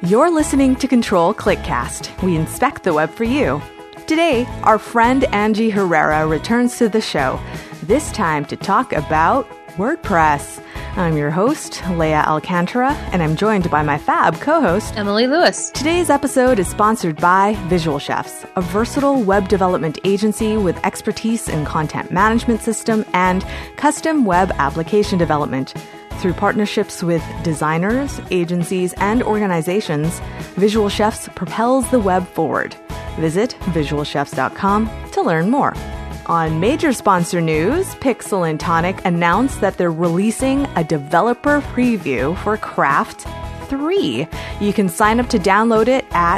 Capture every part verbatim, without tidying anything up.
You're listening to Control ClickCast. We inspect the web for you. Today, our friend Angie Herrera returns to the show, this time to talk about WordPress. I'm your host, Leah Alcantara, and I'm joined by my fab co-host, Emily Lewis. Today's episode is sponsored by Visual Chefs, a versatile web development agency with expertise in content management system and custom web application development. Through partnerships with designers, agencies, and organizations, Visual Chefs propels the web forward. Visit visual chefs dot com to learn more. On major sponsor news, Pixel and Tonic announced that they're releasing a developer preview for Craft three. You can sign up to download it at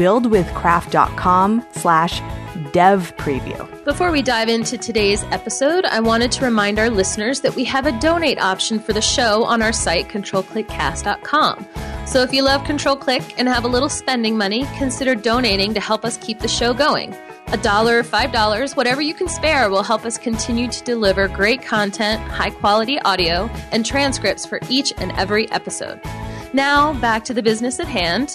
buildwithcraft.com slash dev preview. Before we dive into today's episode, I wanted to remind our listeners that we have a donate option for the show on our site, control click cast dot com. So if you love Control Click and have a little spending money, consider donating to help us keep the show going. A dollar, five dollars, whatever you can spare will help us continue to deliver great content, high-quality audio, and transcripts for each and every episode. Now, back to the business at hand.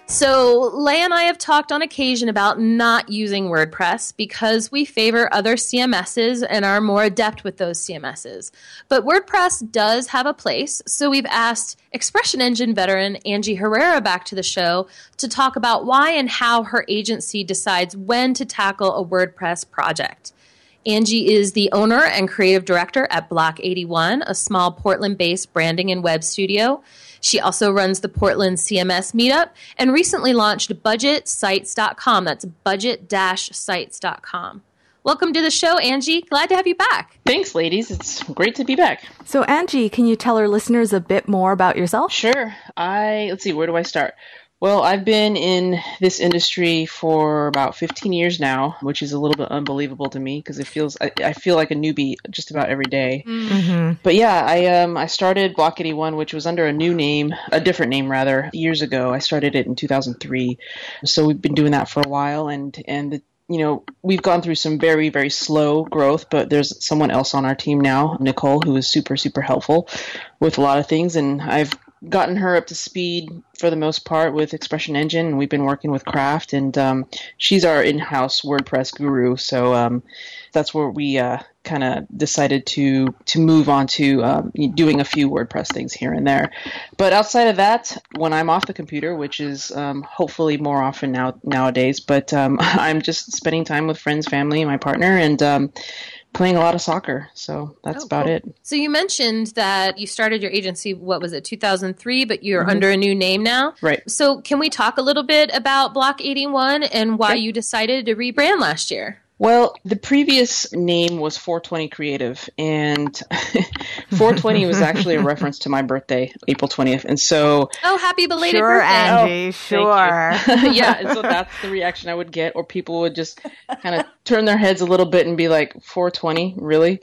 So, Leah and I have talked on occasion about not using WordPress because we favor other C M Ss and are more adept with those C M Ss. But WordPress does have a place, so we've asked Expression Engine veteran Angie Herrera back to the show to talk about why and how her agency decides when to tackle a WordPress project. Angie is the owner and creative director at Block eighty-one, a small Portland-based branding and web studio. She also runs the Portland C M S Meetup and recently launched budget sites dot com. That's budget dash sites dot com. Welcome to the show, Angie. Glad to have you back. Thanks, ladies. It's great to be back. So, Angie, can you tell our listeners a bit more about yourself? Sure. I, let's see, where do I start? Well, I've been in this industry for about fifteen years now, which is a little bit unbelievable to me because it feels I, I feel like a newbie just about every day. Mm-hmm. But yeah, I um I started Block eighty-one, which was under a new name, a different name rather, years ago. I started it in two thousand three, so we've been doing that for a while, and and the, you know, we've gone through some very, very slow growth, but there's someone else on our team now, Nicole, who is super, super helpful with a lot of things, and I've gotten her up to speed for the most part with Expression Engine, and we've been working with Craft, and um, she's our in-house WordPress guru. So um, that's where we uh, kind of decided to to move on to um, doing a few WordPress things here and there. But outside of that, when I'm off the computer, which is um, hopefully more often now nowadays, but um, I'm just spending time with friends, family, and my partner, and um, playing a lot of soccer. So that's oh, about cool. it. So you mentioned that you started your agency, what was it, two thousand three, but you're mm-hmm. under a new name now? Right. So can we talk a little bit about Block eighty-one and why okay. you decided to rebrand last year? Well, the previous name was four twenty Creative, and four twenty was actually a reference to my birthday, April twentieth. And so... Oh, happy belated sure, birthday. Angie, oh, sure. Yeah, and so that's the reaction I would get, or people would just kind of turn their heads a little bit and be like, four twenty, really?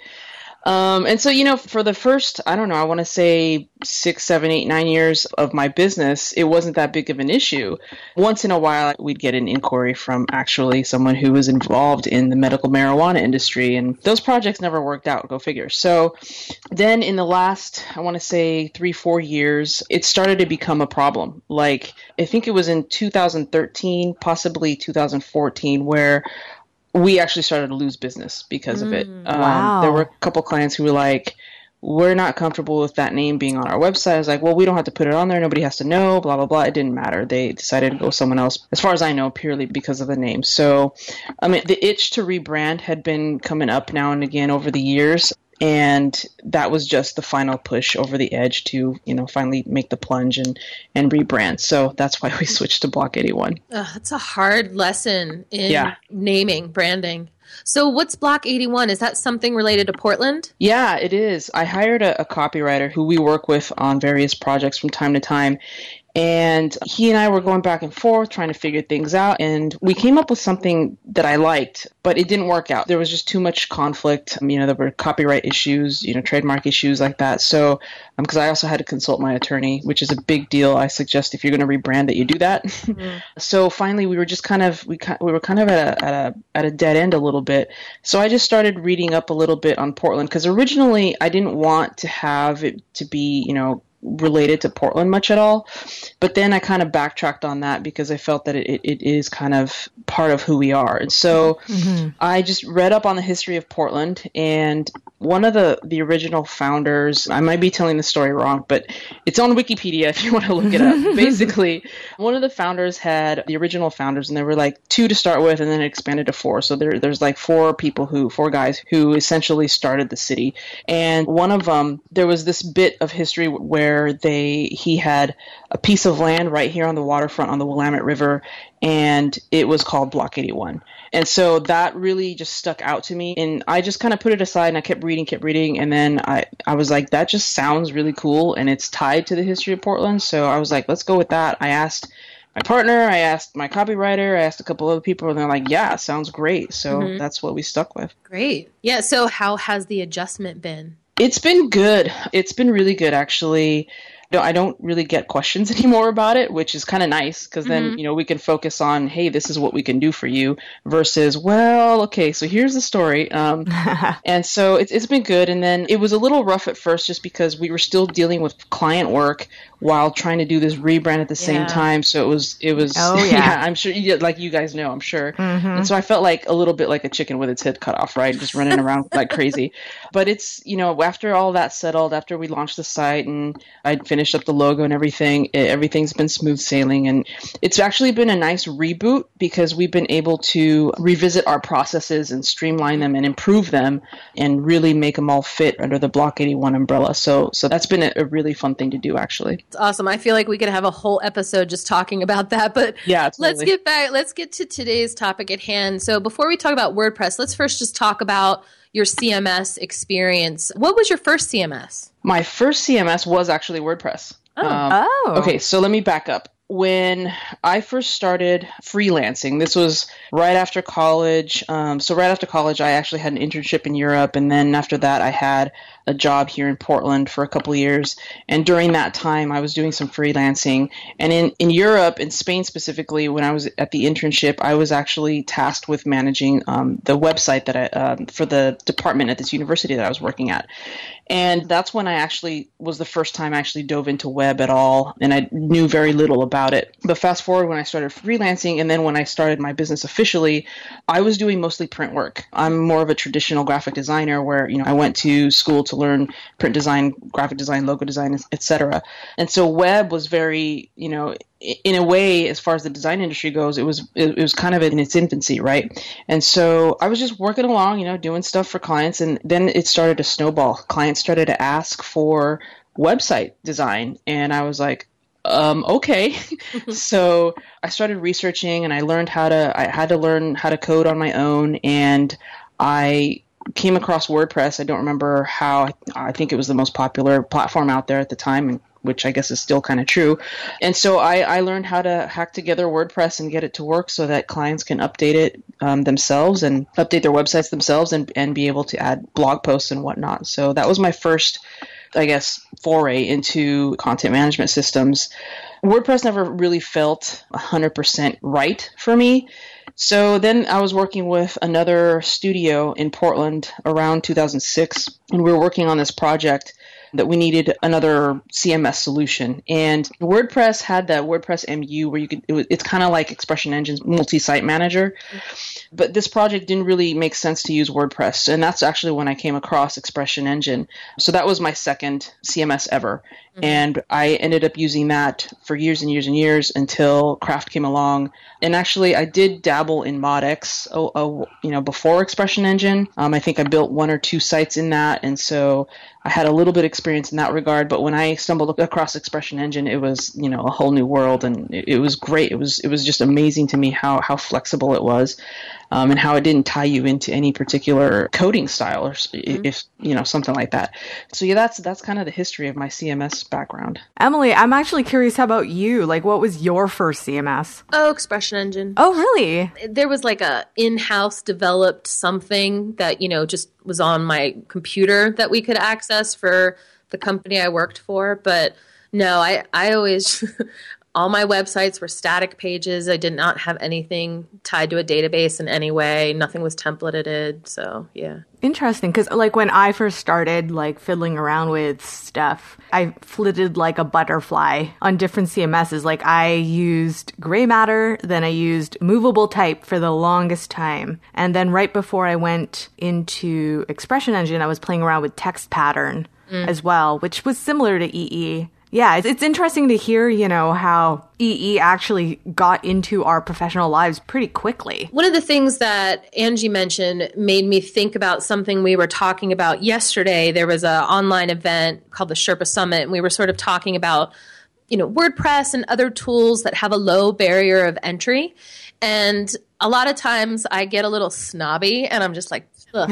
Um, and so, you know, for the first, I don't know, I want to say six, seven, eight, nine years of my business, it wasn't that big of an issue. Once in a while, we'd get an inquiry from actually someone who was involved in the medical marijuana industry, and those projects never worked out, go figure. So then in the last, I want to say three, four years, it started to become a problem. Like, I think it was in two thousand thirteen, possibly two thousand fourteen, where we actually started to lose business because of it. Um, wow. There were a couple clients who were like, we're not comfortable with that name being on our website. I was like, well, we don't have to put it on there. Nobody has to know, blah, blah, blah. It didn't matter. They decided to go with someone else, as far as I know, purely because of the name. So, I mean, the itch to rebrand had been coming up now and again over the years. And that was just the final push over the edge to, you know, finally make the plunge and, and rebrand. So that's why we switched to Block eighty-one. Oh, it's a hard lesson in yeah. naming, branding. So what's Block eighty-one? Is that something related to Portland? Yeah, it is. I hired a, a copywriter who we work with on various projects from time to time. And he and I were going back and forth trying to figure things out. And we came up with something that I liked, but it didn't work out. There was just too much conflict. You know, there were copyright issues, you know, trademark issues like that. So, because um, I also had to consult my attorney, which is a big deal. I suggest if you're going to rebrand that you do that. Mm-hmm. So finally, we were just kind of, we we were kind of at a, at a, at a dead end a little bit. So I just started reading up a little bit on Portland, because originally I didn't want to have it to be, you know, related to Portland much at all. But then I kind of backtracked on that because I felt that it, it is kind of part of who we are. And so mm-hmm. I just read up on the history of Portland, and one of the, the original founders, I might be telling the story wrong, but it's on Wikipedia if you want to look it up. Basically, one of the founders had the original founders, and there were like two to start with, and then it expanded to four. So there, there's like four people who, four guys who essentially started the city. And one of them, there was this bit of history where they, he had a piece of land right here on the waterfront on the Willamette River, and it was called Block eighty-one. And so that really just stuck out to me. And I just kind of put it aside and I kept reading, kept reading. And then I, I was like, that just sounds really cool. And it's tied to the history of Portland. So I was like, let's go with that. I asked my partner, I asked my copywriter, I asked a couple other people, and they're like, yeah, sounds great. So mm-hmm. that's what we stuck with. Great. Yeah. So how has the adjustment been? It's been good. It's been really good, actually. No, I don't really get questions anymore about it, which is kind of nice because then, mm-hmm. you know, we can focus on, hey, this is what we can do for you versus, well, okay, so here's the story. Um, and so it's, it's been good. And then it was a little rough at first just because we were still dealing with client work while trying to do this rebrand at the yeah. same time. So it was, it was, oh, yeah. yeah, I'm sure, you, like you guys know, I'm sure. Mm-hmm. And so I felt like a little bit like a chicken with its head cut off, right? Just running around like crazy. But it's, you know, after all that settled, after we launched the site and I'd finished up the logo and everything, it, everything's been smooth sailing. And it's actually been a nice reboot because we've been able to revisit our processes and streamline them and improve them and really make them all fit under the Block eighty-one umbrella. So so that's been a, a really fun thing to do, actually. It's awesome. I feel like we could have a whole episode just talking about that, but yeah, let's get back, let's get to today's topic at hand. So before we talk about WordPress, let's first just talk about your C M S experience. What was your first C M S? My first C M S was actually WordPress. Oh. Um, oh. Okay, so let me back up. When I first started freelancing, this was right after college. Um, so right after college, I actually had an internship in Europe. And then after that, I had a job here in Portland for a couple of years. And during that time, I was doing some freelancing. And in, in Europe, in Spain specifically, when I was at the internship, I was actually tasked with managing um, the website that I, um, for the department at this university that I was working at. And that's when I actually was the first time I actually dove into web at all. And I knew very little about it. But fast forward when I started freelancing and then when I started my business officially, I was doing mostly print work. I'm more of a traditional graphic designer where, you know, I went to school to learn print design, graphic design, logo design, et cetera. And so web was very, you know, in a way, as far as the design industry goes, it was it, it was kind of in its infancy, right? And so I was just working along, you know, doing stuff for clients, and then it started to snowball. Clients started to ask for website design, and I was like, um, okay. So I started researching, and I learned how to. I had to learn how to code on my own, and I came across WordPress. I don't remember how. I think it was the most popular platform out there at the time, and which I guess is still kind of true. And so I, I learned how to hack together WordPress and get it to work so that clients can update it um, themselves and update their websites themselves and, and be able to add blog posts and whatnot. So that was my first, I guess, foray into content management systems. WordPress never really felt one hundred percent right for me. So then I was working with another studio in Portland around two thousand six, and we were working on this project that we needed another C M S solution. And WordPress had that WordPress M U where you could, it was, it's kind of like Expression Engine's multi-site manager. But this project didn't really make sense to use WordPress. And that's actually when I came across Expression Engine. So that was my second C M S ever. Mm-hmm. And I ended up using that for years and years and years until Craft came along. And actually, I did dabble in ModX, oh, oh, you know, before Expression Engine. Um, I think I built one or two sites in that. And so I had a little bit of experience in that regard, but when I stumbled across Expression Engine, it was, you know, a whole new world, and it, it was great. It was it was just amazing to me how how flexible it was, um, and how it didn't tie you into any particular coding style or mm-hmm. if you know something like that. So yeah, that's that's kind of the history of my C M S background. Emily, I'm actually curious. How about you? Like, what was your first C M S? Oh, Expression Engine. Oh, really? There was like a in-house developed something that, you know, just was on my computer that we could access for the company I worked for. But no, I, I always, All my websites were static pages. I did not have anything tied to a database in any way. Nothing was templated. So, yeah. Interesting, because like when I first started like fiddling around with stuff, I flitted like a butterfly on different C M Ss. Like I used Gray Matter, then I used Movable Type for the longest time. And then right before I went into Expression Engine, I was playing around with Text Pattern mm. as well, which was similar to E E. Yeah, it's, it's interesting to hear, you know, how E E actually got into our professional lives pretty quickly. One of the things that Angie mentioned made me think about something we were talking about yesterday. There was an online event called the Sherpa Summit, and we were sort of talking about, you know, WordPress and other tools that have a low barrier of entry. And a lot of times I get a little snobby and I'm just like, ugh,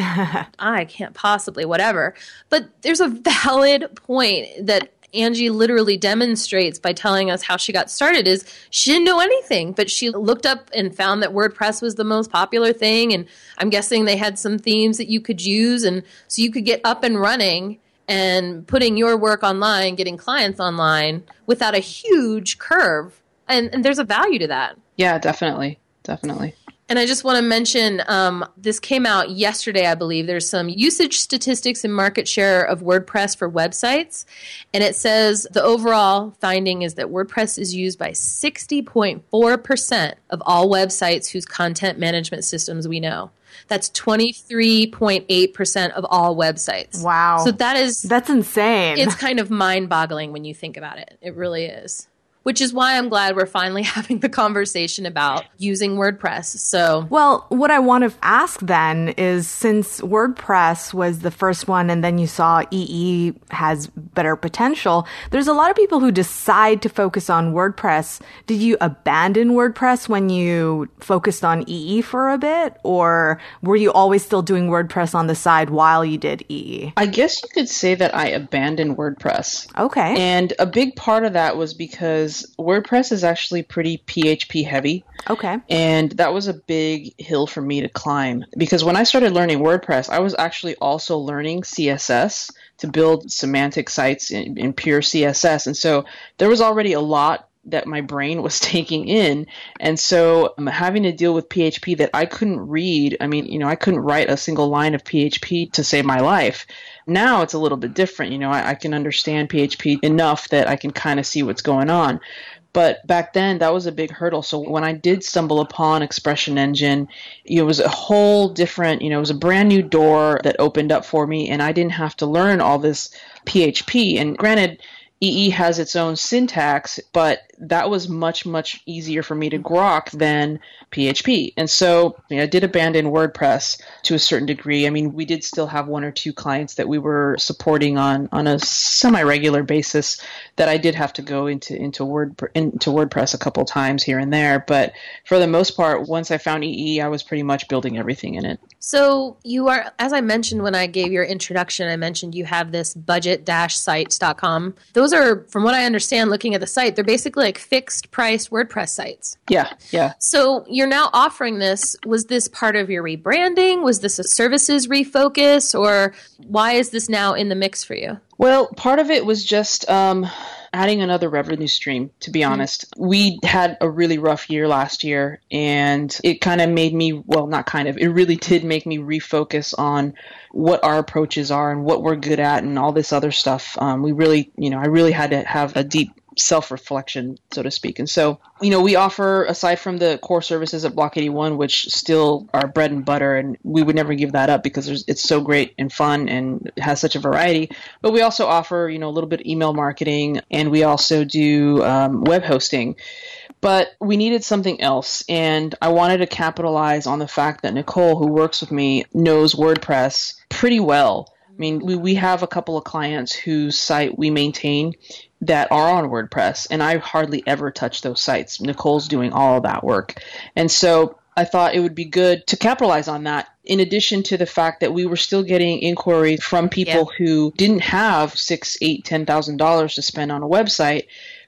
I can't possibly, whatever. But there's a valid point that Angie literally demonstrates by telling us how she got started is she didn't know anything, but she looked up and found that WordPress was the most popular thing. And I'm guessing they had some themes that you could use. And so you could get up and running and putting your work online, getting clients online without a huge curve. And, and there's a value to that. Yeah, definitely. Definitely. And I just want to mention, um, this came out yesterday, I believe. There's some usage statistics and market share of WordPress for websites. And it says the overall finding is that WordPress is used by sixty point four percent of all websites whose content management systems we know. That's twenty-three point eight percent of all websites. Wow. So that is... That's insane. It's kind of mind-boggling when you think about it. It really is. Which is why I'm glad we're finally having the conversation about using WordPress. So, well, what I want to ask then is, since WordPress was the first one and then you saw E E has better potential, there's a lot of people who decide to focus on WordPress. Did you abandon WordPress when you focused on E E for a bit? Or were you always still doing WordPress on the side while you did E E? I guess you could say that I abandoned WordPress. Okay. And a big part of that was because WordPress is actually pretty P H P heavy. Okay. And that was a big hill for me to climb, because when I started learning WordPress, I was actually also learning C S S to build semantic sites in, in pure C S S. And so there was already a lot that my brain was taking in. And so um, having to deal with P H P that I couldn't read, I mean, you know, I couldn't write a single line of P H P to save my life. Now it's a little bit different. You know, I, I can understand P H P enough that I can kind of see what's going on. But back then, that was a big hurdle. So when I did stumble upon Expression Engine, it was a whole different, you know, it was a brand new door that opened up for me, and I didn't have to learn all this P H P. And granted, E E has its own syntax, but that was much, much easier for me to grok than P H P. And so you know, I did abandon WordPress to a certain degree. I mean, we did still have one or two clients that we were supporting on, on a semi-regular basis that I did have to go into, into, Word, into WordPress a couple times here and there. But for the most part, once I found E E, I was pretty much building everything in it. So you are, as I mentioned when I gave your introduction, I mentioned you have this budget dash sites dot com. Those are, from what I understand, looking at the site, they're basically like fixed price WordPress sites. Yeah, yeah. So you're now offering this. Was this part of your rebranding? Was this a services refocus? Or why is this now in the mix for you? Well, part of it was just um, adding another revenue stream, to be honest. Mm-hmm. We had a really rough year last year, and it kind of made me, well, not kind of, it really did make me refocus on what our approaches are and what we're good at and all this other stuff. Um, we really, you know, I really had to have a deep self-reflection, so to speak. And so, you know, we offer, aside from the core services at Block eighty-one, which still are bread and butter, and we would never give that up because there's, it's so great and fun and has such a variety. But we also offer, you know, a little bit of email marketing, and we also do um, web hosting. But we needed something else, and I wanted to capitalize on the fact that Nicole, who works with me, knows WordPress pretty well. I mean, we, we have a couple of clients whose site we maintain that are on WordPress, and I hardly ever touch those sites. Nicole's doing all of that work. And so I thought it would be good to capitalize on that, in addition to the fact that we were still getting inquiries from people yeah. who didn't have six, eight, ten thousand dollars to spend on a website,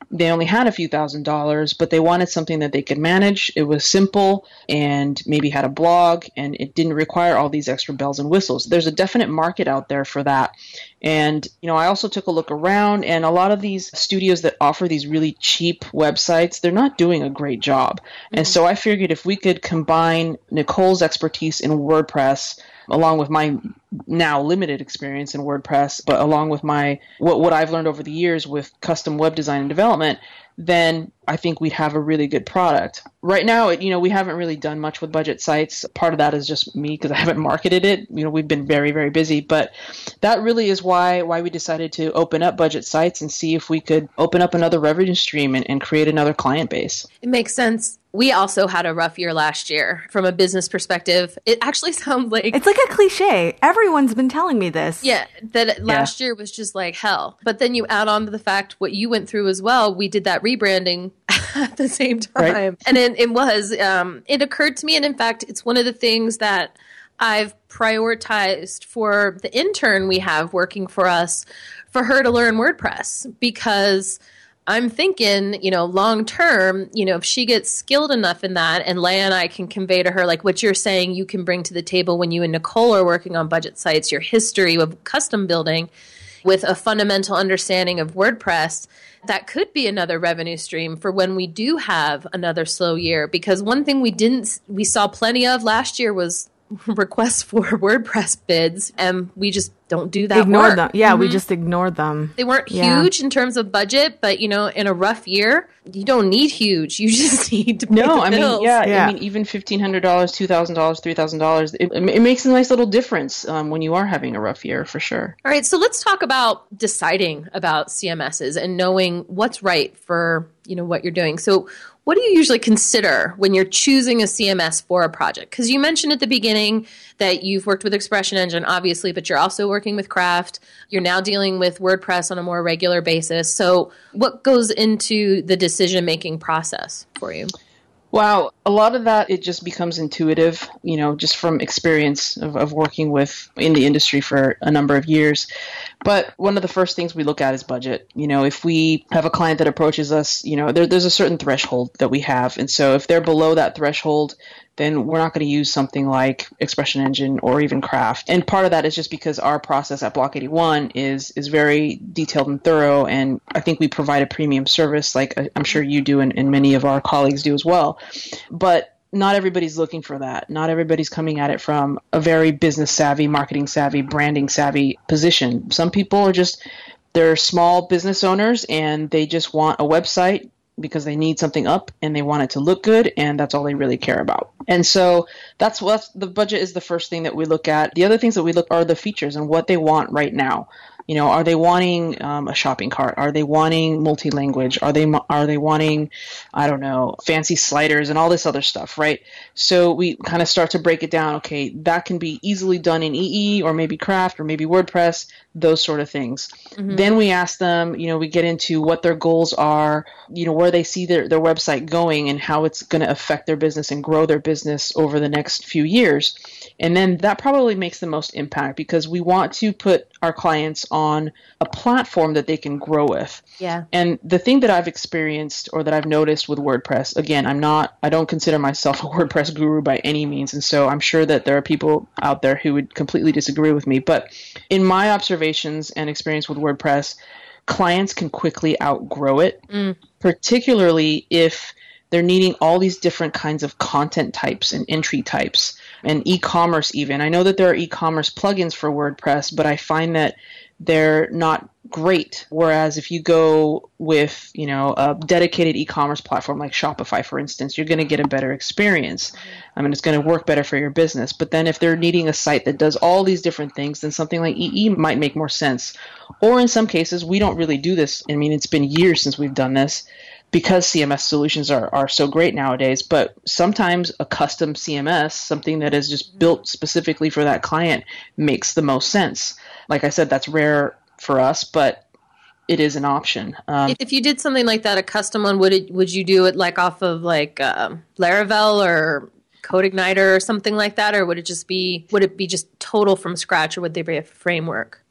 they only had a few thousand dollars, but they wanted something that they could manage. It was simple and maybe had a blog, and it didn't require all these extra bells and whistles. There's a definite market out there for that. And, you know, I also took a look around, and a lot of these studios that offer these really cheap websites, they're not doing a great job. Mm-hmm. And so I figured if we could combine Nicole's expertise in WordPress along with my now limited experience in WordPress, but along with my what, what I've learned over the years with custom web design and development, then I think we'd have a really good product. Right now, you know, we haven't really done much with budget sites. Part of that is just me because I haven't marketed it. You know, we've been very, very busy, but that really is why why we decided to open up budget sites and see if we could open up another revenue stream and, and create another client base. It makes sense. We also had a rough year last year from a business perspective. It actually sounds like... It's like a cliche. Everyone's been telling me this. Yeah, that last yeah. year was just like hell. But then you add on to the fact what you went through as well. We did that rebranding at the same time. Right. And it, it was, um, it occurred to me, and in fact, it's one of the things that I've prioritized for the intern we have working for us, for her to learn WordPress, because I'm thinking, you know, long term, you know, if she gets skilled enough in that, and Leah and I can convey to her, like what you're saying you can bring to the table when you and Nicole are working on budget sites, your history of custom building with a fundamental understanding of WordPress, that could be another revenue stream for when we do have another slow year. Because one thing we didn't, we saw plenty of last year was requests for WordPress bids, and we just don't do that. Ignored work. them. Yeah, mm-hmm. we just ignored them. They weren't yeah. huge in terms of budget, but you know, in a rough year, you don't need huge. You just need to pay no. the I bills. mean, yeah, yeah. I mean, even fifteen hundred dollars, two thousand dollars, three thousand dollars. It, it makes a nice little difference um, when you are having a rough year, for sure. All right, so let's talk about deciding about C M Ss and knowing what's right for you know what you're doing. So, what do you usually consider when you're choosing a C M S for a project? Because you mentioned at the beginning that you've worked with Expression Engine, obviously, but you're also working with Craft. You're now dealing with WordPress on a more regular basis. So what goes into the decision-making process for you? Wow, a lot of that, it just becomes intuitive, you know, just from experience of, of working with in the industry for a number of years. But one of the first things we look at is budget. You know, if we have a client that approaches us, you know, there, there's a certain threshold that we have. And so if they're below that threshold, then we're not going to use something like Expression Engine or even Craft. And part of that is just because our process at Block eighty-one is is very detailed and thorough, and I think we provide a premium service like I'm sure you do and, and many of our colleagues do as well. But not everybody's looking for that. Not everybody's coming at it from a very business savvy, marketing savvy, branding savvy position. Some people are just, they're small business owners and they just want a website because they need something up and they want it to look good, and that's all they really care about. And so that's what the budget is the first thing that we look at. The other things that we look are the features and what they want right now. You know, are they wanting um, a shopping cart? Are they wanting multi-language? Are they are they wanting, I don't know, fancy sliders and all this other stuff, right? So we kind of start to break it down. Okay, that can be easily done in E E or maybe Craft or maybe WordPress, those sort of things. Mm-hmm. Then we ask them, you know, we get into what their goals are, you know, where they see their, their website going and how it's going to affect their business and grow their business over the next few years. And then that probably makes the most impact because we want to put our clients on a platform that they can grow with. Yeah. And the thing that I've experienced or that I've noticed with WordPress, again, I'm not, I don't consider myself a WordPress guru by any means. And so I'm sure that there are people out there who would completely disagree with me. But in my observations and experience with WordPress, clients can quickly outgrow it, mm. particularly if they're needing all these different kinds of content types and entry types and e-commerce even. I know that there are e-commerce plugins for WordPress, but I find that they're not great. Whereas if you go with, you know, a dedicated e-commerce platform like Shopify, for instance, you're going to get a better experience. I mean, it's going to work better for your business. But then if they're needing a site that does all these different things, then something like E E might make more sense. Or in some cases, we don't really do this. I mean, it's been years since we've done this, because C M S solutions are, are so great nowadays. But sometimes a custom C M S, something that is just built specifically for that client, makes the most sense. Like I said, that's rare for us, but it is an option. Um, if you did something like that, a custom one, would it, would you do it like off of like um, Laravel or CodeIgniter or something like that? Or would it just be, would it be just total from scratch, or would there be a framework?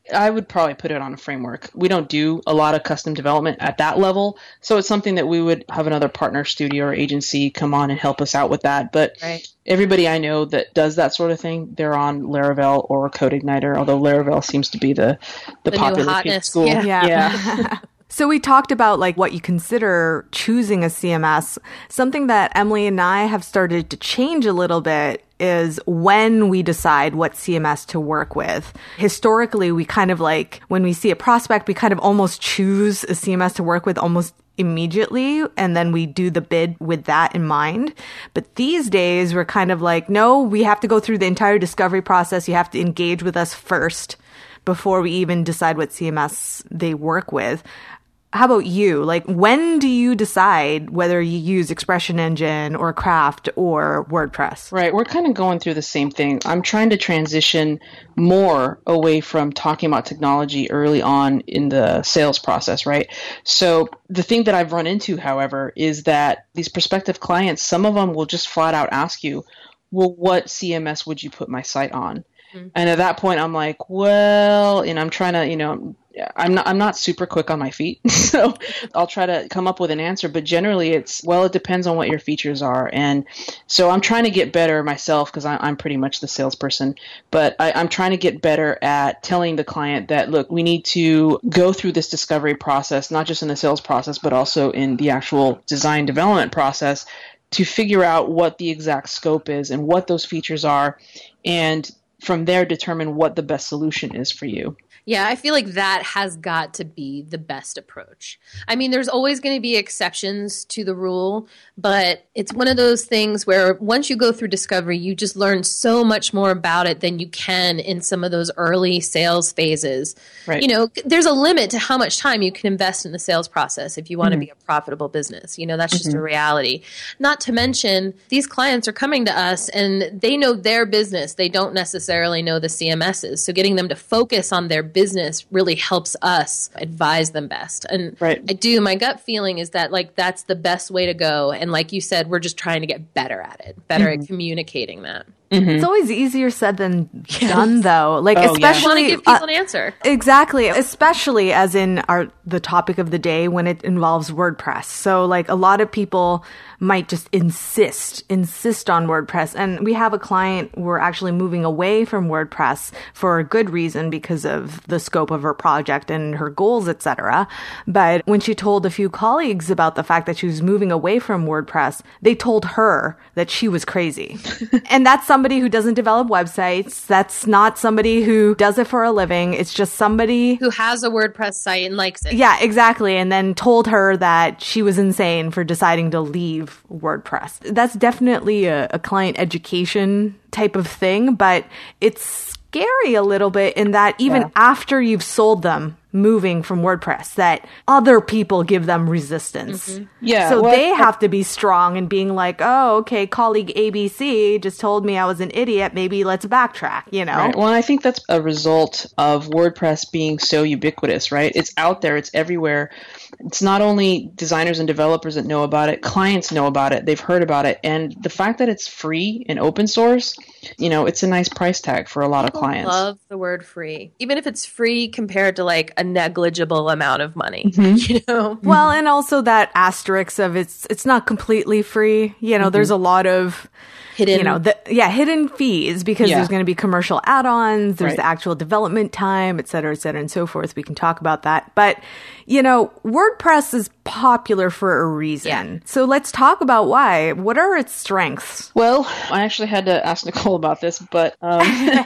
I would probably put it on a framework. We don't do a lot of custom development at that level. So it's something that we would have another partner studio or agency come on and help us out with that. But right. everybody I know that does that sort of thing, they're on Laravel or CodeIgniter, although Laravel seems to be the, the, the popular school. Yeah. yeah. yeah. So we talked about like what you consider choosing a C M S. Something that Emily and I have started to change a little bit is when we decide what C M S to work with. Historically, we kind of like, when we see a prospect, we kind of almost choose a C M S to work with almost immediately, and then we do the bid with that in mind. But these days, we're kind of like, no, we have to go through the entire discovery process. You have to engage with us first before we even decide what C M S they work with. How about you? Like, when do you decide whether you use Expression Engine or Craft or WordPress? Right. We're kind of going through the same thing. I'm trying to transition more away from talking about technology early on in the sales process, right? So the thing that I've run into, however, is that these prospective clients, some of them will just flat out ask you, well, what C M S would you put my site on? Mm-hmm. And at that point, I'm like, well, and I'm trying to, you know, I'm not I'm not super quick on my feet, so I'll try to come up with an answer. But generally, it's, well, it depends on what your features are. And so I'm trying to get better myself because I'm pretty much the salesperson. But I, I'm trying to get better at telling the client that, look, we need to go through this discovery process, not just in the sales process, but also in the actual design development process to figure out what the exact scope is and what those features are. And from there, determine what the best solution is for you. Yeah, I feel like that has got to be the best approach. I mean, there's always going to be exceptions to the rule, but it's one of those things where once you go through discovery, you just learn so much more about it than you can in some of those early sales phases. Right. You know, there's a limit to how much time you can invest in the sales process if you want mm-hmm. to be a profitable business. You know, that's just mm-hmm. a reality. Not to mention, these clients are coming to us and they know their business. They don't necessarily know the C M Ss. So getting them to focus on their business really helps us advise them best. And right. I do, my gut feeling is that like that's the best way to go. And like you said, we're just trying to get better at it, better mm-hmm. at communicating that. Mm-hmm. It's always easier said than done, though. Like, oh, especially, you want to give people uh, an answer. Exactly, especially as in our the topic of the day when it involves WordPress. So, like, a lot of people might just insist, insist on WordPress. And we have a client, we're actually moving away from WordPress for a good reason because of the scope of her project and her goals, et cetera. But when she told a few colleagues about the fact that she was moving away from WordPress, they told her that she was crazy. And that's somebody who doesn't develop websites. That's not somebody who does it for a living. It's just somebody who has a WordPress site and likes it. Yeah, exactly. And then told her that she was insane for deciding to leave WordPress. That's definitely a, a client education type of thing, but it's scary a little bit in that even yeah. after you've sold them moving from WordPress, that other people give them resistance. Mm-hmm. Yeah. So well, they I, have to be strong and being like, oh, okay, colleague A B C just told me I was an idiot. Maybe let's backtrack, you know? Right. Well, I think that's a result of WordPress being so ubiquitous, right? It's out there. It's everywhere. It's not only designers and developers that know about it, clients know about it. They've heard about it. And the fact that it's free and open source, you know, it's a nice price tag for a lot People of clients. I love the word free. Even if it's free compared to like a negligible amount of money, mm-hmm. you know? Well, and also that asterisk of it's, it's not completely free. You know, mm-hmm. there's a lot of hidden, you know, the, yeah, hidden fees because yeah. there's going to be commercial add-ons. There's right. the actual development time, et cetera, et cetera, and so forth. We can talk about that. But, you know, WordPress is popular for a reason. Yeah. So let's talk about why. What are its strengths? Well, I actually had to ask Nicole about this, but um,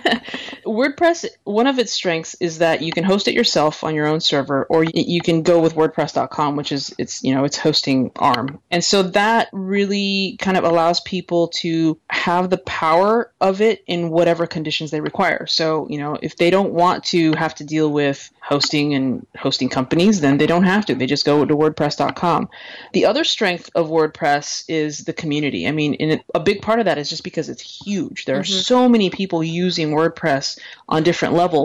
WordPress, one of its strengths is that you can host it yourself on your own server, or you can go with WordPress dot com, which is its, you know, its hosting arm. And so that really kind of allows people to have the power of it in whatever conditions they require. So, you know, if they don't want to have to deal with hosting and hosting companies, then they don't have to. They just go to WordPress dot com. The other strength of WordPress is the community. I mean, and a big part of that is just because it's huge. There mm-hmm. are so many people using WordPress on different levels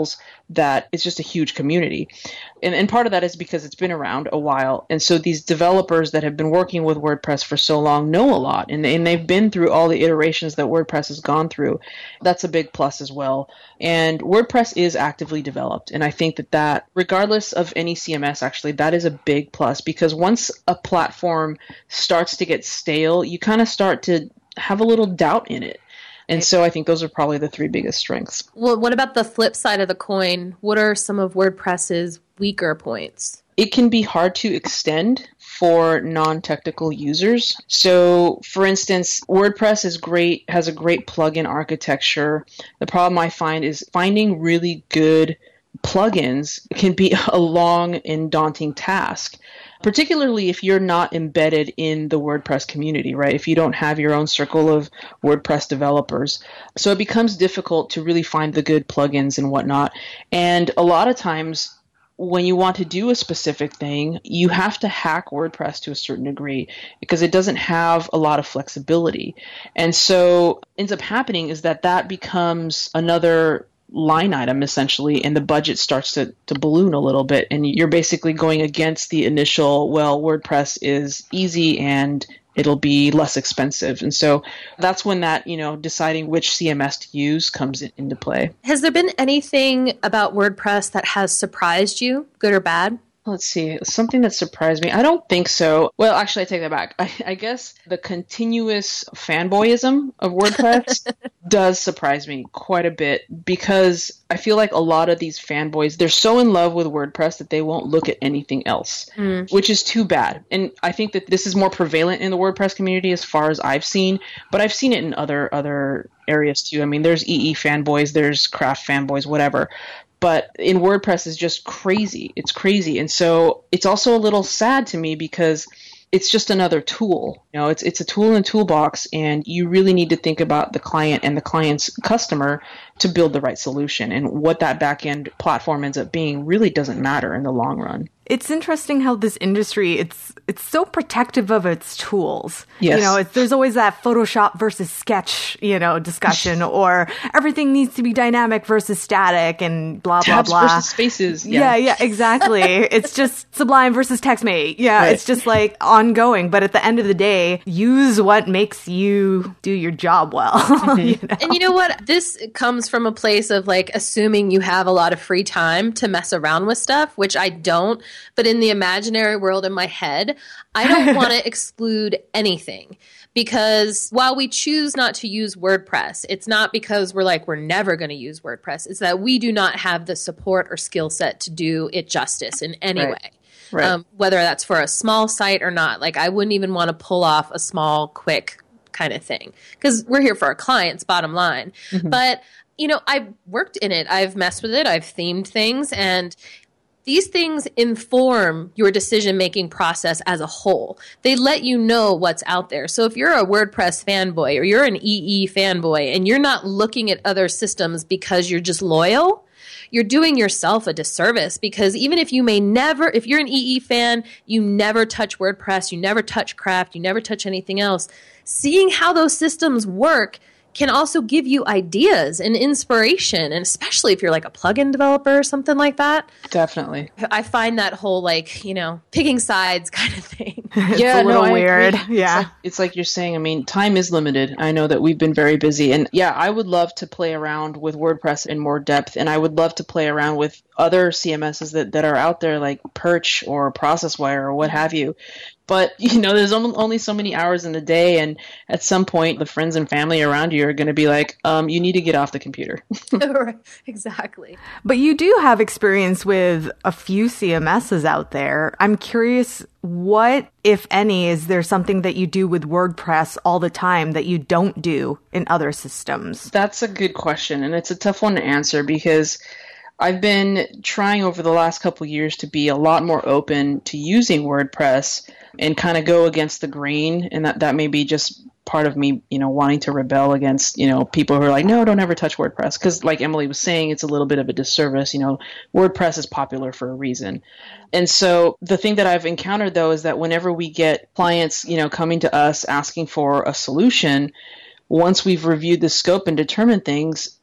that it's just a huge community. And, and part of that is because it's been around a while. And so these developers that have been working with WordPress for so long know a lot, and, and they've been through all the iterations that WordPress has gone through. That's a big plus as well. And WordPress is actively developed. And I think that that, regardless of any C M S, actually, that is a big plus, because once a platform starts to get stale, you kind of start to have a little doubt in it. And so I think those are probably the three biggest strengths. Well, what about the flip side of the coin? What are some of WordPress's weaker points? It can be hard to extend for non-technical users. So, for instance, WordPress is great, has a great plugin architecture. The problem I find is finding really good plugins can be a long and daunting task, particularly if you're not embedded in the WordPress community, right? If you don't have your own circle of WordPress developers. So it becomes difficult to really find the good plugins and whatnot. And a lot of times when you want to do a specific thing, you have to hack WordPress to a certain degree because it doesn't have a lot of flexibility. And so what ends up happening is that that becomes another line item essentially, and the budget starts to, to balloon a little bit, and you're basically going against the initial, well, WordPress is easy and it'll be less expensive. And so that's when that, you know, deciding which C M S to use comes in, into play. Has there been anything about WordPress that has surprised you, good or bad? Let's see, something that surprised me. I don't think so. Well, actually, I take that back. I, I guess the continuous fanboyism of WordPress does surprise me quite a bit, because I feel like a lot of these fanboys, they're so in love with WordPress that they won't look at anything else, mm. which is too bad. And I think that this is more prevalent in the WordPress community as far as I've seen, but I've seen it in other other areas too. I mean, there's E E fanboys, there's craft fanboys, whatever. But in WordPress is just crazy. It's crazy. And so it's also a little sad to me because it's just another tool. You know, it's it's a tool in a toolbox, and you really need to think about the client and the client's customer to build the right solution. And what that back-end platform ends up being really doesn't matter in the long run. It's interesting how this industry, it's it's so protective of its tools. Yes. You know, it's, there's always that Photoshop versus Sketch, you know, discussion, or everything needs to be dynamic versus static and blah, Tabs blah, blah. versus spaces. Yeah, yeah, yeah exactly. It's just Sublime versus TextMate. Yeah, right. It's just like ongoing. But at the end of the day, use what makes you do your job well. Mm-hmm. You know? And you know what? This comes from a place of like assuming you have a lot of free time to mess around with stuff, which I don't. But in the imaginary world in my head, I don't want to exclude anything, because while we choose not to use WordPress, it's not because we're like, we're never going to use WordPress. It's that we do not have the support or skill set to do it justice in any right. way. Right. Um, whether that's for a small site or not. Like, I wouldn't even want to pull off a small, quick kind of thing, because we're here for our clients, bottom line. Mm-hmm. But, you know, I've worked in it. I've messed with it. I've themed things, and these things inform your decision-making process as a whole. They let you know what's out there. So if you're a WordPress fanboy or you're an E E fanboy and you're not looking at other systems because you're just loyal, you're doing yourself a disservice, because even if you may never, if you're an E E fan, you never touch WordPress, you never touch Craft, you never touch anything else, seeing how those systems work can also give you ideas and inspiration, and especially if you're like a plugin developer or something like that. Definitely. I find that whole like, you know, picking sides kind of thing. It's yeah, a little no, weird. It's Yeah. like, it's like you're saying, I mean, time is limited. I know that we've been very busy, and yeah, I would love to play around with WordPress in more depth, and I would love to play around with other C M Ss that, that are out there like Perch or ProcessWire or what have you. But, you know, there's only so many hours in the day, and at some point, the friends and family around you are going to be like, um, you need to get off the computer. Right, exactly. But you do have experience with a few C M Ss out there. I'm curious, what, if any, is there something that you do with WordPress all the time that you don't do in other systems? That's a good question, and it's a tough one to answer, because I've been trying over the last couple of years to be a lot more open to using WordPress and kind of go against the grain. And that, that may be just part of me, you know, wanting to rebel against, you know, people who are like, no, don't ever touch WordPress. Because like Emily was saying, it's a little bit of a disservice. You know, WordPress is popular for a reason. And so the thing that I've encountered, though, is that whenever we get clients, you know, coming to us asking for a solution, once we've reviewed the scope and determined things,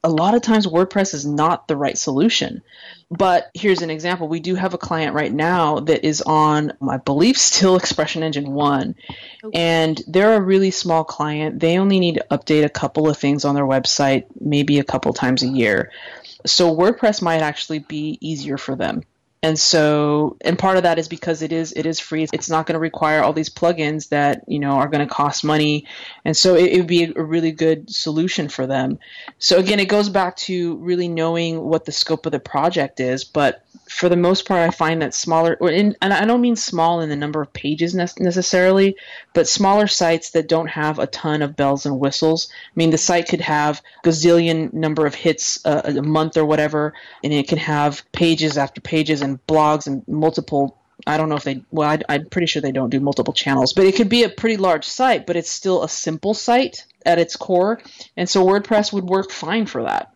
a lot of times WordPress is not the right solution. But here's an example. We do have a client right now that is on, I believe, still Expression Engine one. Okay. And they're a really small client. They only need to update a couple of things on their website, maybe a couple times a year. So WordPress might actually be easier for them. And so, and part of that is because it is it is free. It's not going to require all these plugins that, you know, are going to cost money. And so it, it would be a really good solution for them. So again, it goes back to really knowing what the scope of the project is. But for the most part, I find that smaller, or in, and I don't mean small in the number of pages ne- necessarily, but smaller sites that don't have a ton of bells and whistles. I mean, the site could have gazillion number of hits uh, a month or whatever, and it can have pages after pages and blogs and multiple, I don't know if they, well, I, I'm pretty sure they don't do multiple channels, but it could be a pretty large site, but it's still a simple site at its core. And so WordPress would work fine for that.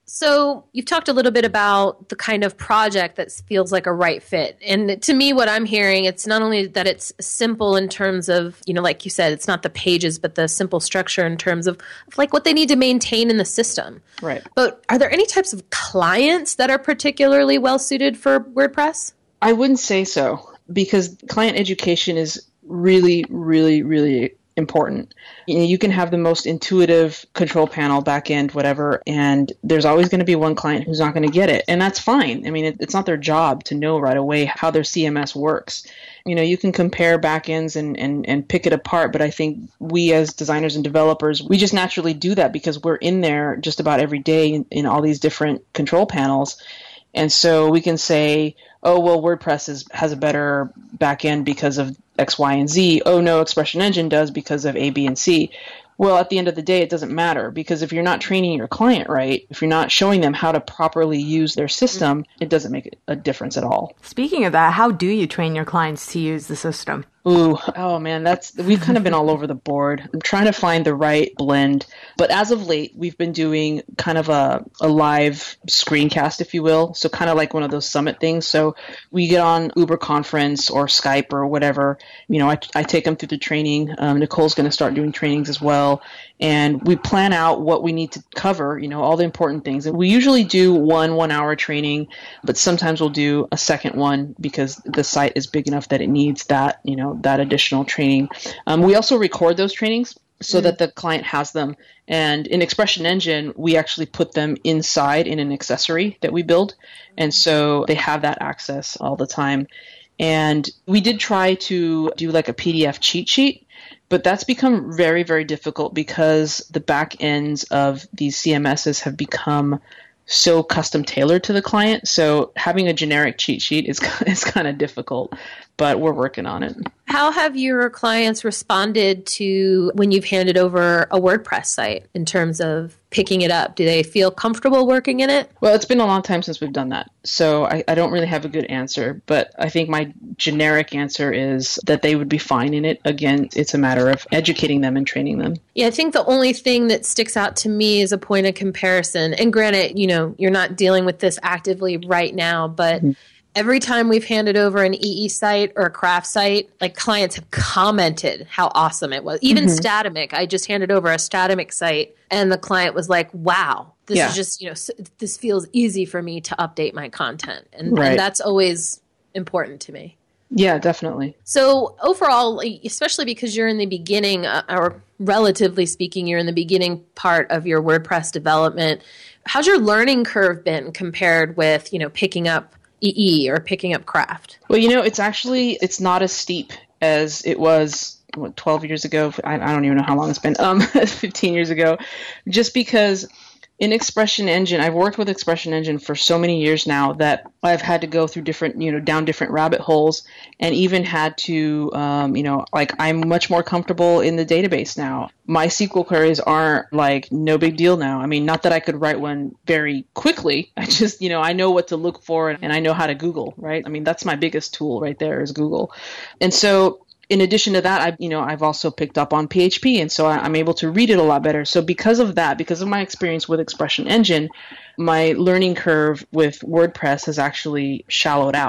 So you've talked a little bit about the kind of project that feels like a right fit. And to me, what I'm hearing, it's not only that it's simple in terms of, you know, like you said, it's not the pages, but the simple structure in terms of, of like what they need to maintain in the system. Right. But are there any types of clients that are particularly well suited for WordPress? I wouldn't say so, because client education is really, really, really important. You know, you can have the most intuitive control panel, backend, whatever, and there's always going to be one client who's not going to get it. And that's fine. I mean, it, it's not their job to know right away how their C M S works. You know, you can compare backends and, and, and pick it apart, but I think we as designers and developers, we just naturally do that because we're in there just about every day in, in all these different control panels. And so we can say, oh, well, WordPress is, has a better backend because of X, Y, and Z. Oh, no, Expression Engine does because of A, B, and C. Well, at the end of the day, it doesn't matter, because if you're not training your client right, if you're not showing them how to properly use their system, it doesn't make a difference at all. Speaking of that, how do you train your clients to use the system? Ooh, oh man, that's we've kind of been all over the board. I'm trying to find the right blend. But as of late, we've been doing kind of a, a live screencast, if you will. So kind of like one of those summit things. So we get on Uber Conference or Skype or whatever. You know, I, I take them through the training. Um, Nicole's going to start doing trainings as well. And we plan out what we need to cover, you know, all the important things. And we usually do one one-hour training, but sometimes we'll do a second one because the site is big enough that it needs that, you know, that additional training. Um, we also record those trainings so mm-hmm. that the client has them. And in Expression Engine, we actually put them inside in an accessory that we build. And so they have that access all the time. And we did try to do like a P D F cheat sheet, but that's become very, very difficult because the back ends of these C M Ss have become so custom tailored to the client. So having a generic cheat sheet is, is kind of difficult, but we're working on it. How have your clients responded to when you've handed over a WordPress site in terms of picking it up? Do they feel comfortable working in it? Well, it's been a long time since we've done that, so I, I don't really have a good answer, but I think my generic answer is that they would be fine in it. Again, it's a matter of educating them and training them. Yeah, I think the only thing that sticks out to me is a point of comparison. And granted, you know, you're not dealing with this actively right now, but mm-hmm. every time we've handed over an E E site or a craft site, like clients have commented how awesome it was. Even mm-hmm. Statamic, I just handed over a Statamic site and the client was like, wow, this yeah. is just, you know, this feels easy for me to update my content. And, right. and that's always important to me. Yeah, definitely. So overall, especially because you're in the beginning, uh, or relatively speaking, you're in the beginning part of your WordPress development, how's your learning curve been compared with, you know, picking up E E or picking up craft? Well, you know, it's actually, it's not as steep as it was, what, twelve years ago? I, I don't even know how long it's been, um, fifteen years ago, just because in Expression Engine, I've worked with Expression Engine for so many years now that I've had to go through different, you know, down different rabbit holes, and even had to, um, you know, like I'm much more comfortable in the database now. My S Q L queries aren't like no big deal now. I mean, not that I could write one very quickly. I just, you know, I know what to look for and I know how to Google, right? I mean, that's my biggest tool right there is Google. And so in addition to that, I, you know, I've also picked up on P H P, and so I'm able to read it a lot better. So because of that, because of my experience with Expression Engine, my learning curve with WordPress has actually shallowed out.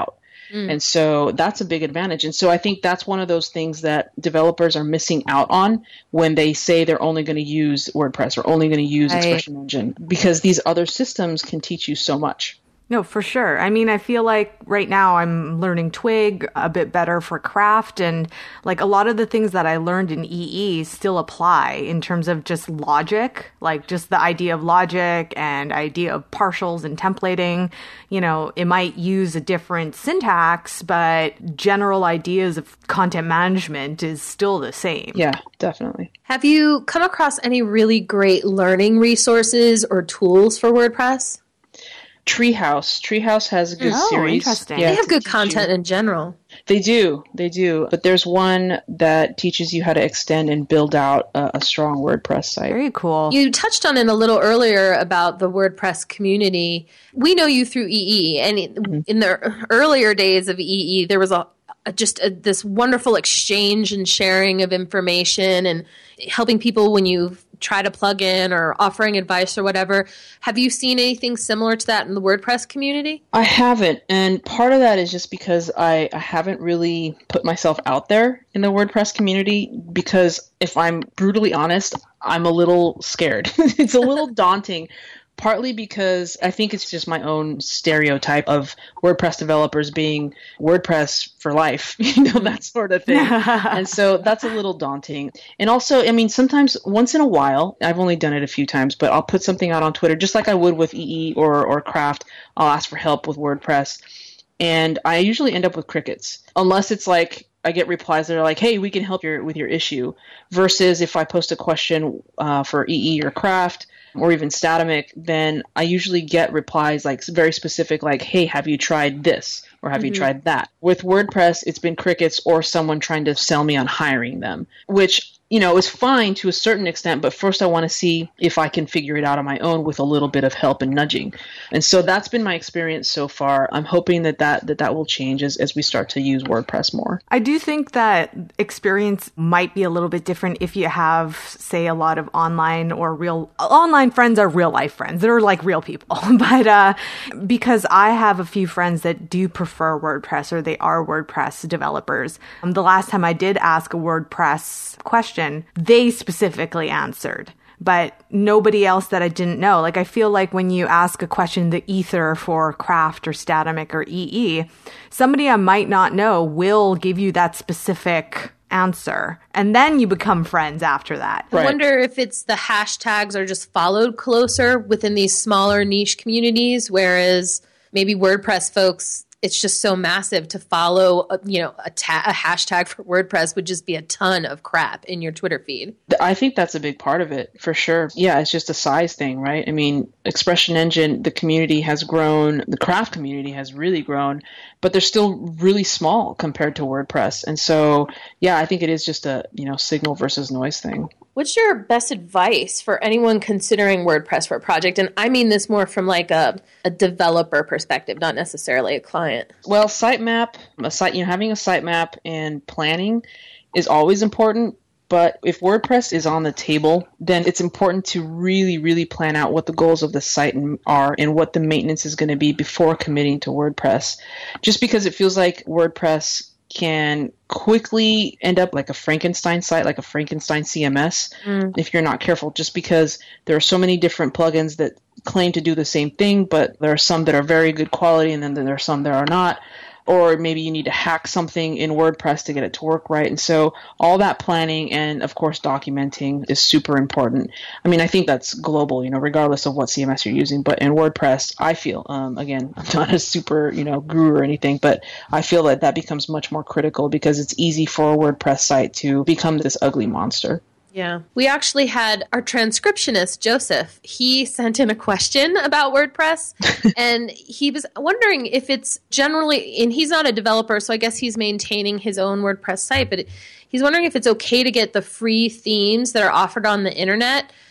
Mm. And so that's a big advantage. And so I think that's one of those things that developers are missing out on when they say they're only going to use WordPress or only going to use right. Expression Engine, because these other systems can teach you so much. No, for sure. I mean, I feel like right now I'm learning Twig a bit better for craft, and like a lot of the things that I learned in E E still apply in terms of just logic, like just the idea of logic and idea of partials and templating. You know, it might use a different syntax, but general ideas of content management is still the same. Yeah, definitely. Have you come across any really great learning resources or tools for WordPress? Treehouse. Treehouse has a good oh, series. Interesting. Yeah, they have good content you. in general. They do. They do. But there's one that teaches you how to extend and build out a, a strong WordPress site. Very cool. You touched on it a little earlier about the WordPress community. We know you through E E, and mm-hmm. in the earlier days of E E, there was a just a, this wonderful exchange and sharing of information and helping people when you try to plug in or offering advice or whatever. Have you seen anything similar to that in the WordPress community? I haven't. And part of that is just because I, I haven't really put myself out there in the WordPress community, because if I'm brutally honest, I'm a little scared. It's a little daunting. Partly because I think it's just my own stereotype of WordPress developers being WordPress for life, you know, that sort of thing. And so that's a little daunting. And also, I mean, sometimes once in a while, I've only done it a few times, but I'll put something out on Twitter, just like I would with E E or, or Craft. I'll ask for help with WordPress. And I usually end up with crickets, unless it's like I get replies that are like, hey, we can help you with your issue, versus if I post a question uh, for E E or Craft, or even Statamic, then I usually get replies like very specific, like, hey, have you tried this? Or have mm-hmm. you tried that? With WordPress, it's been crickets or someone trying to sell me on hiring them, which, you know, is fine to a certain extent. But first I want to see if I can figure it out on my own with a little bit of help and nudging. And so that's been my experience so far. I'm hoping that that, that, that will change as, as we start to use WordPress more. I do think that experience might be a little bit different if you have, say, a lot of online or real online friends are real life friends. They're like real people. But uh, because I have a few friends that do prefer WordPress, or they are WordPress developers. Um, the last time I did ask a WordPress question, they specifically answered, but nobody else that I didn't know. Like, I feel like when you ask a question, the ether for Craft or Statamic or E E, somebody I might not know will give you that specific answer, and then you become friends after that. I right. wonder if it's the hashtags are just followed closer within these smaller niche communities, whereas maybe WordPress folks, it's just so massive to follow, you know, a, ta- a hashtag for WordPress would just be a ton of crap in your Twitter feed. I think that's a big part of it, for sure. Yeah, it's just a size thing, right? I mean, Expression Engine, the community has grown, the craft community has really grown, but they're still really small compared to WordPress. And so, yeah, I think it is just a, you know, signal versus noise thing. What's your best advice for anyone considering WordPress for a project? And I mean this more from like a, a developer perspective, not necessarily a client. Well, sitemap, a site, you know, having a sitemap and planning is always important. But if WordPress is on the table, then it's important to really, really plan out what the goals of the site are and what the maintenance is going to be before committing to WordPress. Just because it feels like WordPress can quickly end up like a Frankenstein site, like a Frankenstein C M S, mm. if you're not careful, just because there are so many different plugins that claim to do the same thing, but there are some that are very good quality, and then there are some that are not. Or maybe you need to hack something in WordPress to get it to work right. And so all that planning and, of course, documenting is super important. I mean, I think that's global, you know, regardless of what C M S you're using. But in WordPress, I feel, um, again, I'm not a super, you know, guru or anything, but I feel that that becomes much more critical because it's easy for a WordPress site to become this ugly monster. Yeah. We actually had our transcriptionist, Joseph. He sent in a question about WordPress, and he was wondering if it's generally, and he's not a developer, so I guess he's maintaining his own WordPress site, but he's wondering if it's okay to get the free themes that are offered on the internet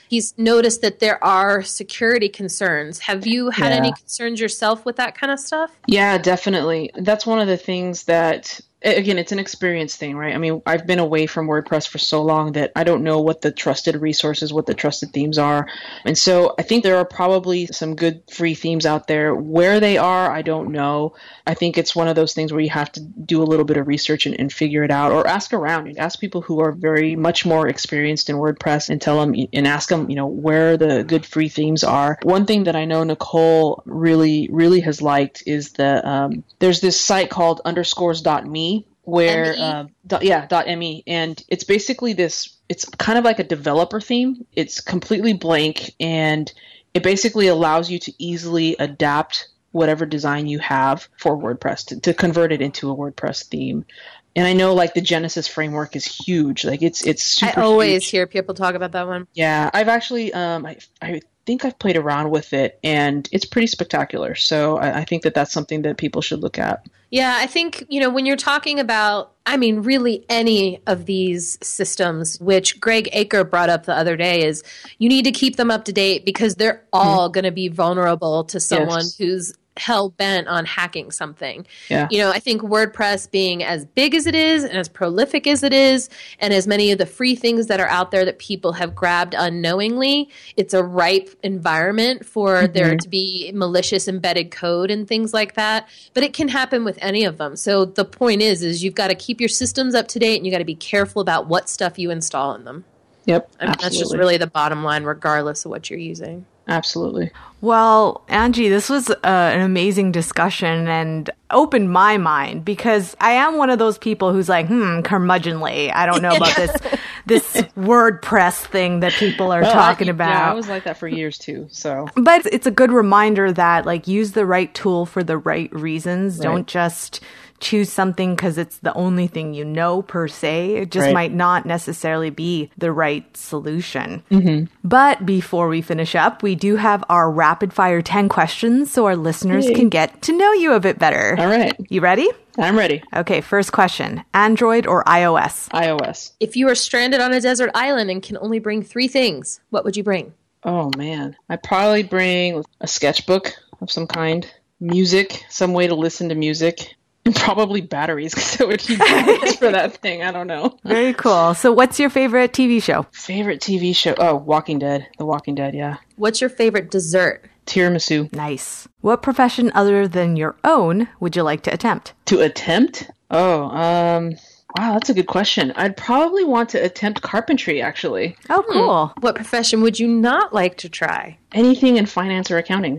he's noticed that there are security concerns. Have you had Yeah. any concerns yourself with that kind of stuff? Yeah, definitely. That's one of the things that, again, it's an experience thing, right? I mean, I've been away from WordPress for so long that I don't know what the trusted resources, what the trusted themes are. And so I think there are probably some good free themes out there. Where they are, I don't know. I think it's one of those things where you have to do a little bit of research and, and figure it out, or ask around and ask people who are very much more experienced in WordPress and tell them and ask them, you know, where the good free themes are. One thing that I know Nicole really, really has liked is the, um, there's this site called underscores dot me where, M E? uh, dot, yeah, dot me. And it's basically this, it's kind of like a developer theme. It's completely blank, and it basically allows you to easily adapt whatever design you have for WordPress to, to convert it into a WordPress theme. And I know like the Genesis framework is huge. Like it's, it's super I always huge. hear people talk about that one. Yeah, I've actually, um, I, I think I've played around with it, and it's pretty spectacular. So I, I think that that's something that people should look at. Yeah, I think, you know, when you're talking about, I mean, really any of these systems, which Greg Aker brought up the other day, is you need to keep them up to date because they're all mm-hmm. going to be vulnerable to someone yes. who's hell bent on hacking something. Yeah. You know, I think WordPress being as big as it is and as prolific as it is, and as many of the free things that are out there that people have grabbed unknowingly, it's a ripe environment for mm-hmm. there to be malicious embedded code and things like that. But it can happen with any of them. So the point is, is you've got to keep your systems up to date, and you got to be careful about what stuff you install in them. Yep. I mean, that's just really the bottom line, regardless of what you're using. Absolutely. Well, Angie, this was uh, an amazing discussion and opened my mind, because I am one of those people who's like, hmm, curmudgeonly. I don't know about this this WordPress thing that people are well, talking I, about. Yeah, I was like that for years too. So, but it's a good reminder that like use the right tool for the right reasons. Right. Don't just choose something because it's the only thing you know per se. It just right. might not necessarily be the right solution. Mm-hmm. But before we finish up, we do have our rapid fire ten questions so our listeners hey. can get to know you a bit better. All right. You ready? I'm ready. Okay, first question. Android or iOS? iOS. If you are stranded on a desert island and can only bring three things, what would you bring? Oh, man. I'd probably bring a sketchbook of some kind, music, some way to listen to music, and probably batteries, because it would keep batteries for that thing. I don't know. Very cool. So what's your favorite T V show? Favorite T V show? Oh, Walking Dead. The Walking Dead, yeah. What's your favorite dessert? Tiramisu. Nice. What profession other than your own would you like to attempt? To attempt? Oh, um... Wow, that's a good question. I'd probably want to attempt carpentry, actually. Oh, cool. Hmm. What profession would you not like to try? Anything in finance or accounting.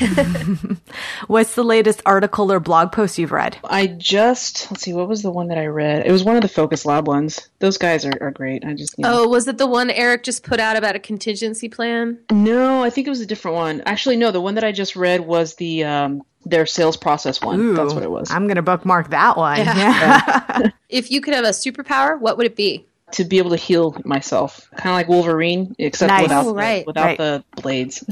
What's the latest article or blog post you've read? I just, let's see, what was the one that I read? It was one of the Focus Lab ones. Those guys are, are great. I just, you know. Oh, was it the one Eric just put out about a contingency plan? No, I think it was a different one. Actually, no, the one that I just read was the um, their sales process one. Ooh, that's what it was. I'm going to bookmark that one. Yeah. Yeah. If you could have a superpower, what would it be? To be able to heal myself. Kind of like Wolverine, except nice. without, oh, right. the, without right. the blades.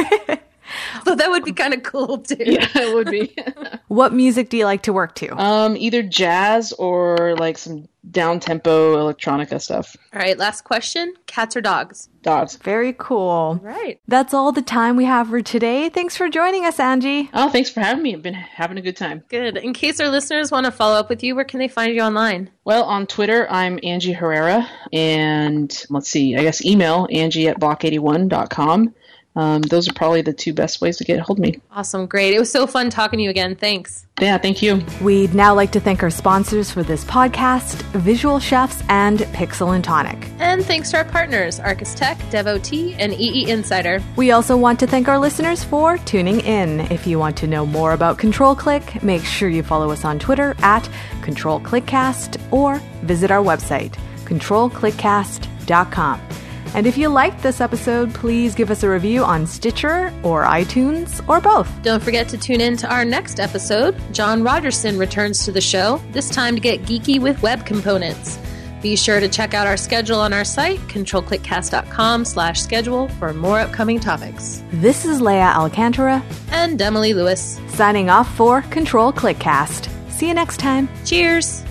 So that would be kind of cool, too. Yeah, it would be. What music do you like to work to? Um, either jazz or like some down-tempo electronica stuff. All right, last question. Cats or dogs? Dogs. Very cool. Right. That's all the time we have for today. Thanks for joining us, Angie. Oh, thanks for having me. I've been having a good time. Good. In case our listeners want to follow up with you, where can they find you online? Well, on Twitter, I'm Angie Herrera. And let's see, I guess email Angie at block eighty-one dot com. Um, those are probably the two best ways to get a hold of me. Awesome. Great. It was so fun talking to you again. Thanks. Yeah, thank you. We'd now like to thank our sponsors for this podcast, Visual Chefs and Pixel and Tonic. And thanks to our partners, Arcus Tech, DevOT, and E E Insider. We also want to thank our listeners for tuning in. If you want to know more about Control Click, make sure you follow us on Twitter at Control Clickcast or visit our website, control clickcast dot com. And if you liked this episode, please give us a review on Stitcher or iTunes or both. Don't forget to tune in to our next episode. John Rogerson returns to the show, this time to get geeky with web components. Be sure to check out our schedule on our site, control clickcast dot com slash schedule for more upcoming topics. This is Leah Alcantara and Emily Lewis signing off for Control Clickcast. See you next time. Cheers.